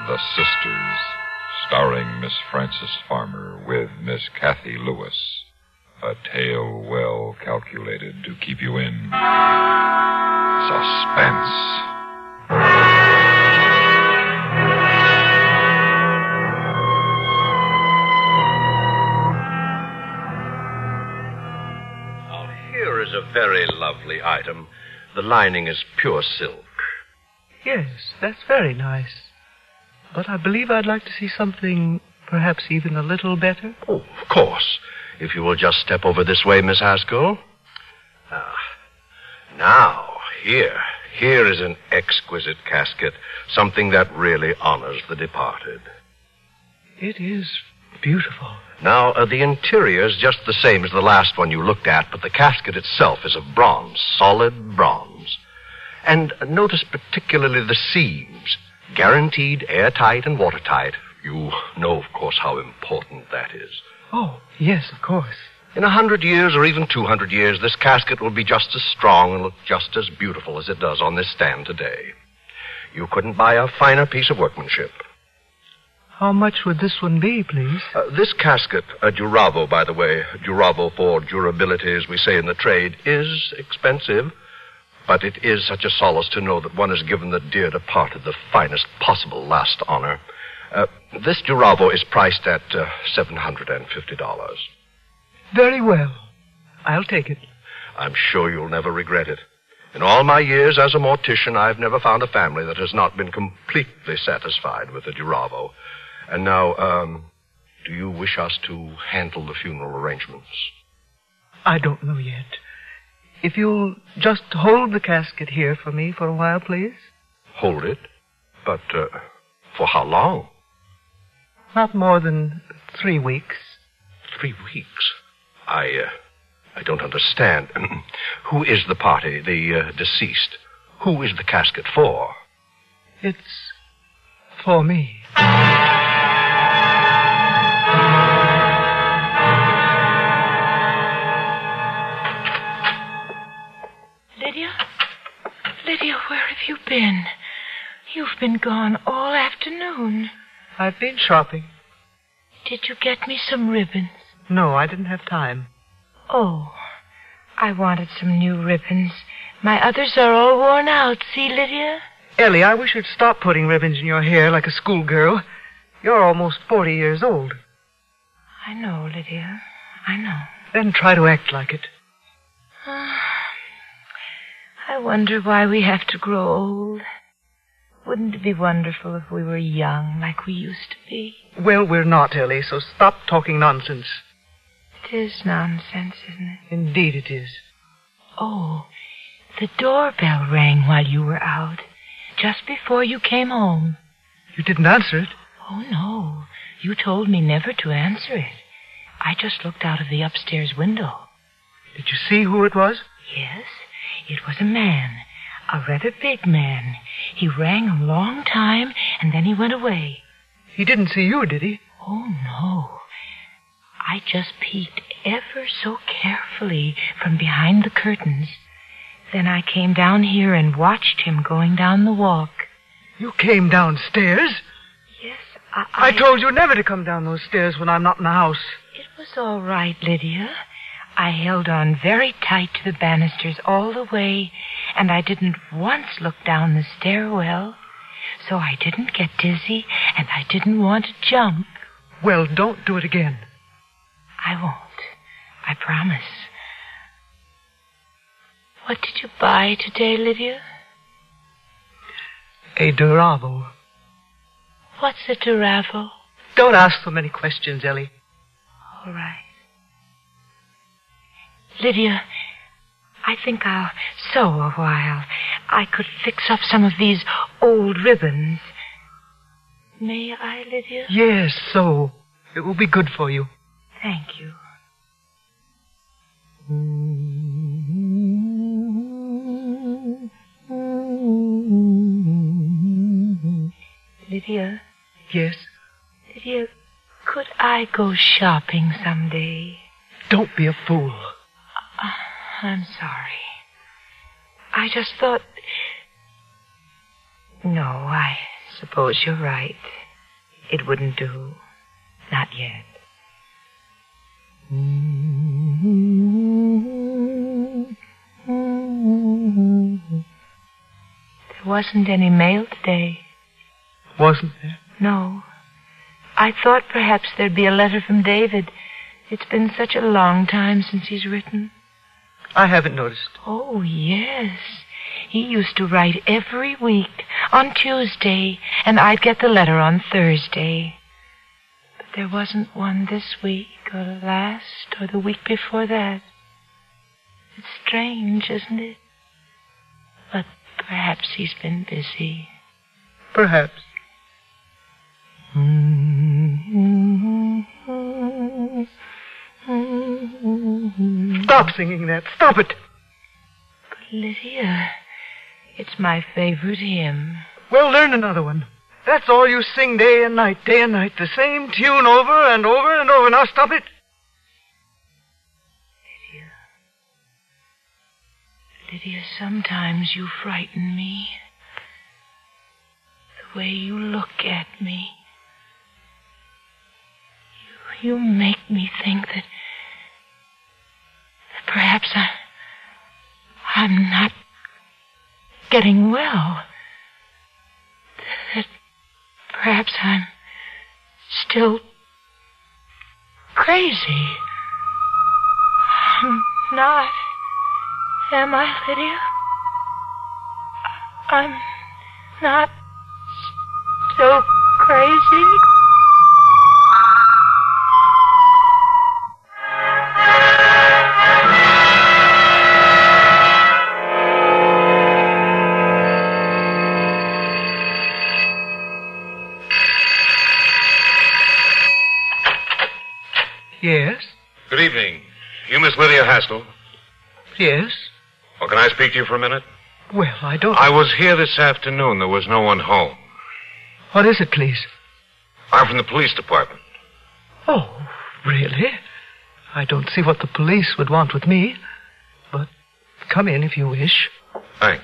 The Sisters, starring Miss Frances Farmer with Miss Kathy Lewis. A tale well calculated to keep you in suspense. Now, here is a very lovely item. The lining is pure silk. Yes, that's very nice. But I believe I'd like to see something perhaps even a little better. Oh, of course. If you will just step over this way, Miss Haskell. Now, here is an exquisite casket, something that really honors the departed. It is beautiful. Now, the interior is just the same as the last one you looked at, but the casket itself is of bronze, solid bronze. And notice particularly the seams, guaranteed airtight and watertight. You know, of course, how important that is. Oh, yes, of course. In 100 years or even 200 years, this casket will be just as strong and look just as beautiful as it does on this stand today. You couldn't buy a finer piece of workmanship. How much would this one be, please? This casket, a Duravo, by the way, Duravo for durability, as we say in the trade, is expensive. But it is such a solace to know that one has given the dear departed the finest possible last honor. This Duravo is priced at $750. Very well. I'll take it. I'm sure you'll never regret it. In all my years as a mortician, I've never found a family that has not been completely satisfied with the Duravo. And now, do you wish us to handle the funeral arrangements? I don't know yet. If you'll just hold the casket here for me for a while, please. Hold it? But, for how long? Not more than 3 weeks. 3 weeks? I don't understand. Who is the party, the deceased? Who is the casket for? It's for me. Lydia, where have you been? You've been gone all afternoon. I've been shopping. Did you get me some ribbons? No, I didn't have time. Oh, I wanted some new ribbons. My others are all worn out. See, Lydia? Ellie, I wish you'd stop putting ribbons in your hair like a schoolgirl. You're almost 40 years old. I know, Lydia. I know. Then try to act like it. I wonder why we have to grow old. Wouldn't it be wonderful if we were young like we used to be? Well, we're not, Ellie, so stop talking nonsense. It is nonsense, isn't it? Indeed it is. Oh, the doorbell rang while you were out, just before you came home. You didn't answer it? Oh, no. You told me never to answer it. I just looked out of the upstairs window. Did you see who it was? Yes. It was a man, a rather big man. He rang a long time, and then he went away. He didn't see you, did he? Oh, no. I just peeked ever so carefully from behind the curtains. Then I came down here and watched him going down the walk. You came downstairs? Yes, I told you never to come down those stairs when I'm not in the house. It was all right, Lydia. I held on very tight to the banisters all the way, and I didn't once look down the stairwell. So I didn't get dizzy, and I didn't want to jump. Well, don't do it again. I won't. I promise. What did you buy today, Lydia? A Duravo. What's a Duravo? Don't ask so many questions, Ellie. All right. Lydia, I think I'll sew a while. I could fix up some of these old ribbons. May I, Lydia? Yes, sew. It will be good for you. Thank you. Lydia? Yes? Lydia, could I go shopping someday? Don't be a fool. I'm sorry. I just thought... No, I suppose you're right. It wouldn't do. Not yet. There wasn't any mail today. Wasn't there? No. I thought perhaps there'd be a letter from David. It's been such a long time since he's written. I haven't noticed. Oh, yes. He used to write every week on Tuesday, and I'd get the letter on Thursday. But there wasn't one this week, or last, or the week before that. It's strange, isn't it? But perhaps he's been busy. Perhaps. Stop singing that. Stop it. But Lydia, it's my favorite hymn. Well, learn another one. That's all you sing day and night, the same tune over and over and over. Now stop it. Lydia, sometimes you frighten me. The way you look at me. You make me think that perhaps I'm not getting well. That perhaps I'm still crazy. I'm not. Am I, Lydia? I'm not so crazy. Yes? Good evening. You Miss Lydia Haskell? Yes? Well, can I speak to you for a minute? Well, I don't... I was here this afternoon. There was no one home. What is it, please? I'm from the police department. Oh, really? I don't see what the police would want with me. But come in if you wish. Thanks.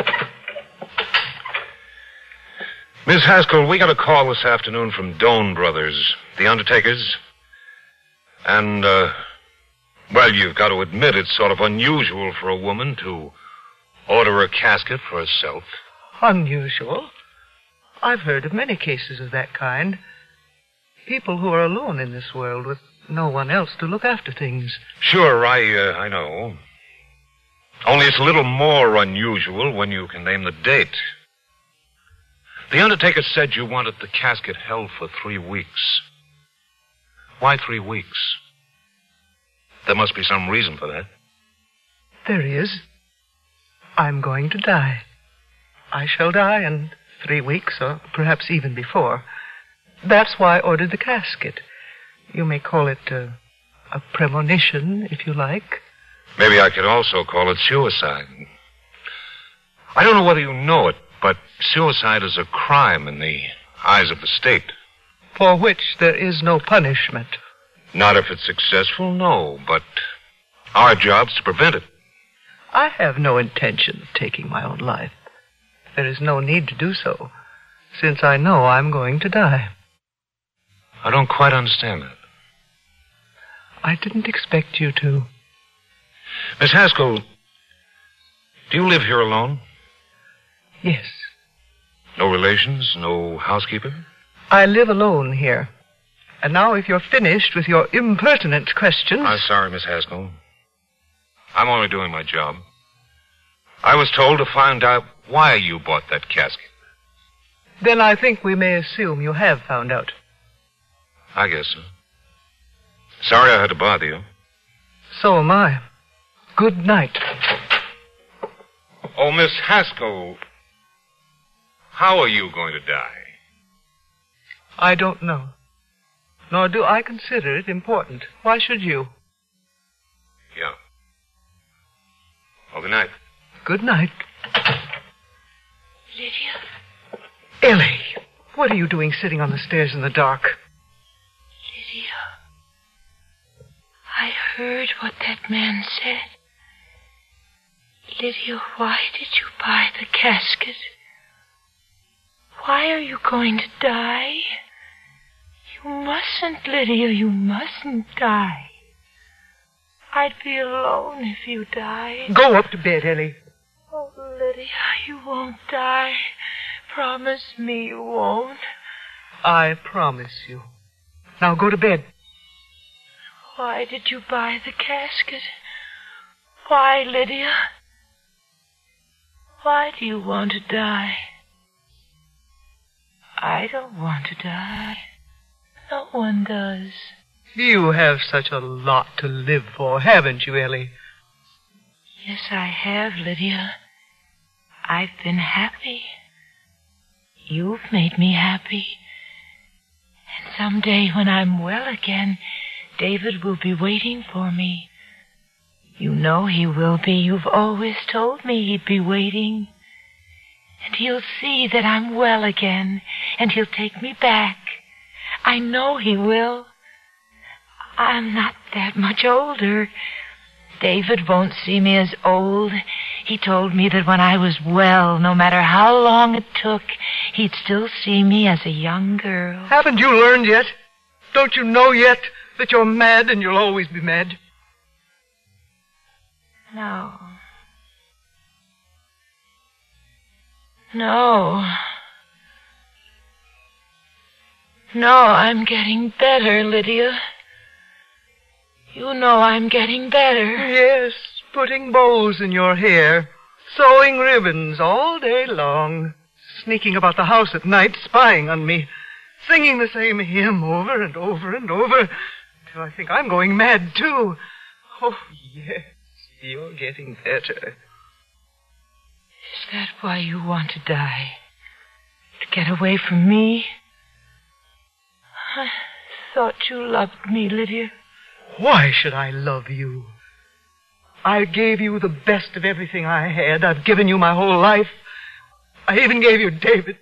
Miss Haskell, we got a call this afternoon from Doane Brothers, the undertakers. And, well, you've got to admit it's sort of unusual for a woman to order a casket for herself. Unusual? I've heard of many cases of that kind. People who are alone in this world with no one else to look after things. Sure, I know. Only it's a little more unusual when you can name the date. The undertaker said you wanted the casket held for 3 weeks. Why 3 weeks? There must be some reason for that. There is. I'm going to die. I shall die in 3 weeks, or perhaps even before. That's why I ordered the casket. You may call it a premonition, if you like. Maybe I could also call it suicide. I don't know whether you know it, but suicide is a crime in the eyes of the state. For which there is no punishment. Not if it's successful, no, but our job's to prevent it. I have no intention of taking my own life. There is no need to do so, since I know I'm going to die. I don't quite understand that. I didn't expect you to. Miss Haskell, do you live here alone? Yes. No relations, no housekeeper? I live alone here. And now if you're finished with your impertinent questions... I'm sorry, Miss Haskell. I'm only doing my job. I was told to find out why you bought that casket. Then I think we may assume you have found out. I guess so. Sorry I had to bother you. So am I. Good night. Oh, Miss Haskell, how are you going to die? I don't know. Nor do I consider it important. Why should you? Yeah. Well, good night. Good night. Lydia? Ellie, what are you doing sitting on the stairs in the dark? Lydia, I heard what that man said. Lydia, why did you buy the casket? Why? Why are you going to die? You mustn't, Lydia. You mustn't die. I'd be alone if you died. Go up to bed, Ellie. Oh, Lydia, you won't die. Promise me you won't. I promise you. Now go to bed. Why did you buy the casket? Why, Lydia? Why do you want to die? I don't want to die. No one does. You have such a lot to live for, haven't you, Ellie? Yes, I have, Lydia. I've been happy. You've made me happy. And someday when I'm well again, David will be waiting for me. You know he will be. You've always told me he'd be waiting. And he'll see that I'm well again, and he'll take me back. I know he will. I'm not that much older. David won't see me as old. He told me that when I was well, no matter how long it took, he'd still see me as a young girl. Haven't you learned yet? Don't you know yet that you're mad and you'll always be mad? No. No. No, I'm getting better, Lydia. You know I'm getting better. Yes, putting bows in your hair, sewing ribbons all day long, sneaking about the house at night, spying on me, singing the same hymn over and over and over, till I think I'm going mad, too. Oh, yes, you're getting better. Is that why you want to die? To get away from me? I thought you loved me, Lydia. Why should I love you? I gave you the best of everything I had. I've given you my whole life. I even gave you David.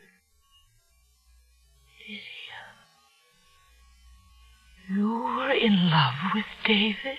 Lydia, you were in love with David?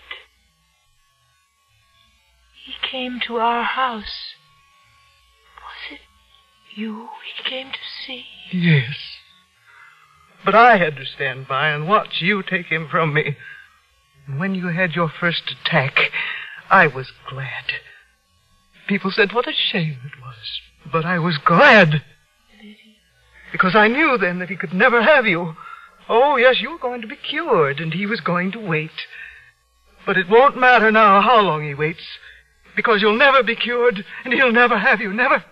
He came to our house. Was it you he came to see? Yes. But I had to stand by and watch you take him from me. And when you had your first attack, I was glad. People said what a shame it was. But I was glad. Because I knew then that he could never have you. Oh, yes, you were going to be cured, and he was going to wait. But it won't matter now how long he waits, because you'll never be cured, and he'll never have you, never.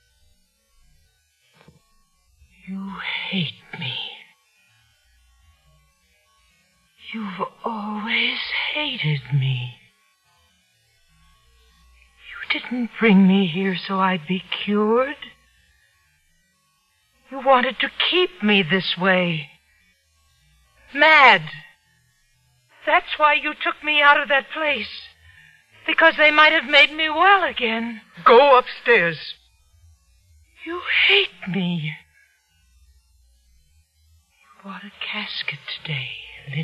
You hate me. You've always hated me. You didn't bring me here so I'd be cured. You wanted to keep me this way. Mad. That's why you took me out of that place. Because they might have made me well again. Go upstairs. You hate me. You bought a casket today, Lydia.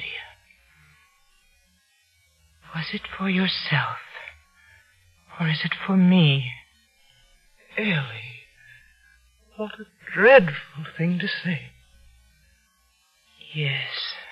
Was it for yourself? Or is it for me? Ellie, what a dreadful thing to say. Yes.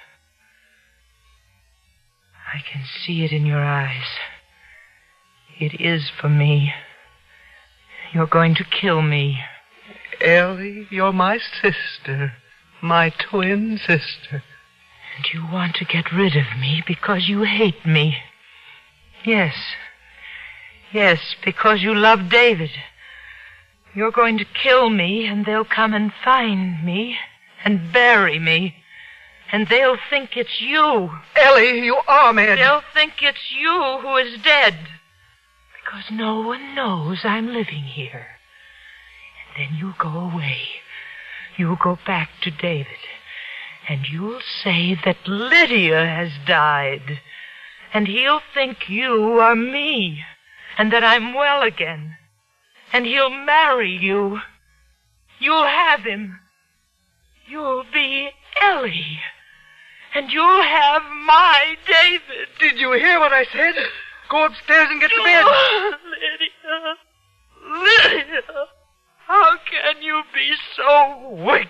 I can see it in your eyes. It is for me. You're going to kill me. Ellie, you're my sister. My twin sister. And you want to get rid of me because you hate me. Yes. Yes, because you love David. You're going to kill me, and they'll come and find me and bury me. And they'll think it's you. Ellie, you are mad. They'll think it's you who is dead. Because no one knows I'm living here. And then you'll go away. You'll go back to David. And you'll say that Lydia has died. And he'll think you are me. And that I'm well again. And he'll marry you. You'll have him. You'll be Ellie. And you'll have my David. Did you hear what I said? Go upstairs and get to bed. Lydia. Lydia. How can you be so wicked?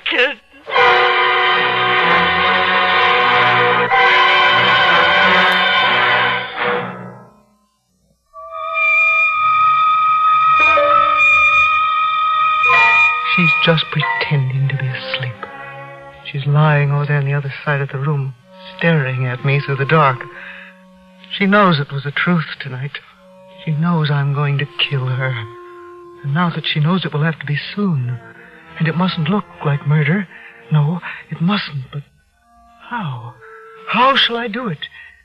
She's just pretending to be asleep. She's lying over there on the other side of the room, staring at me through the dark. She knows it was the truth tonight. She knows I'm going to kill her. And now that she knows it will have to be soon. And it mustn't look like murder. No, it mustn't, but how? How shall I do it?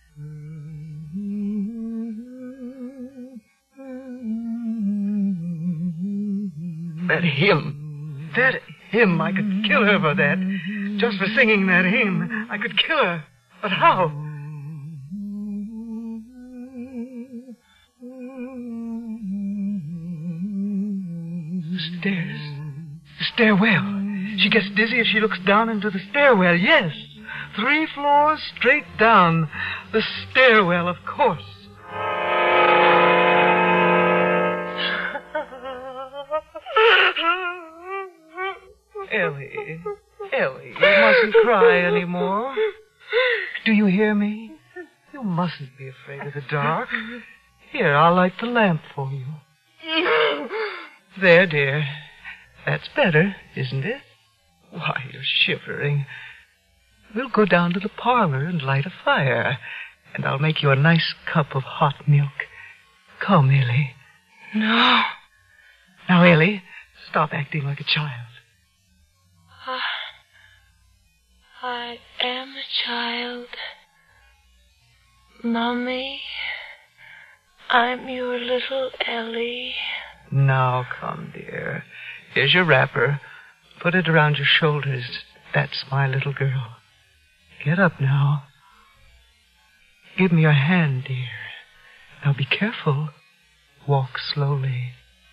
That hymn, I could kill her for that. Just for singing that hymn, I could kill her. But how? The stairs. The stairwell. She gets dizzy as she looks down into the stairwell. Yes. 3 floors straight down. The stairwell, of course. Ellie, you mustn't cry anymore. Do you hear me? You mustn't be afraid of the dark. Here, I'll light the lamp for you. There, dear. That's better, isn't it? Why, you're shivering. We'll go down to the parlor and light a fire, and I'll make you a nice cup of hot milk. Come, Ellie. No. Now, Ellie, stop acting like a child. I am a child. Mommy, I'm your little Ellie. Now, come, dear. Here's your wrapper. Put it around your shoulders. That's my little girl. Get up now. Give me your hand, dear. Now be careful. Walk slowly.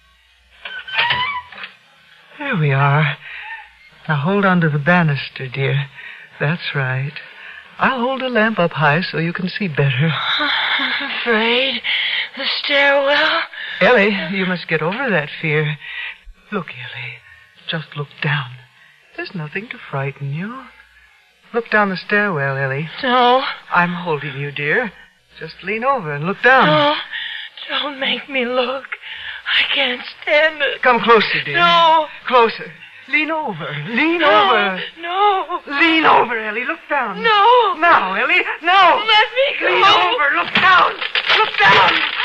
There we are. Now hold on to the banister, dear. That's right. I'll hold the lamp up high so you can see better. I'm afraid. The stairwell. Ellie, you must get over that fear. Look, Ellie. Just look down. There's nothing to frighten you. Look down the stairwell, Ellie. No. I'm holding you, dear. Just lean over and look down. No. Don't make me look. I can't stand it. Come closer, dear. No. Closer. Lean over. Lean over. No. Lean over, Ellie. Look down. No. Now, Ellie. Now. Let me go. Lean over. Look down. Look down.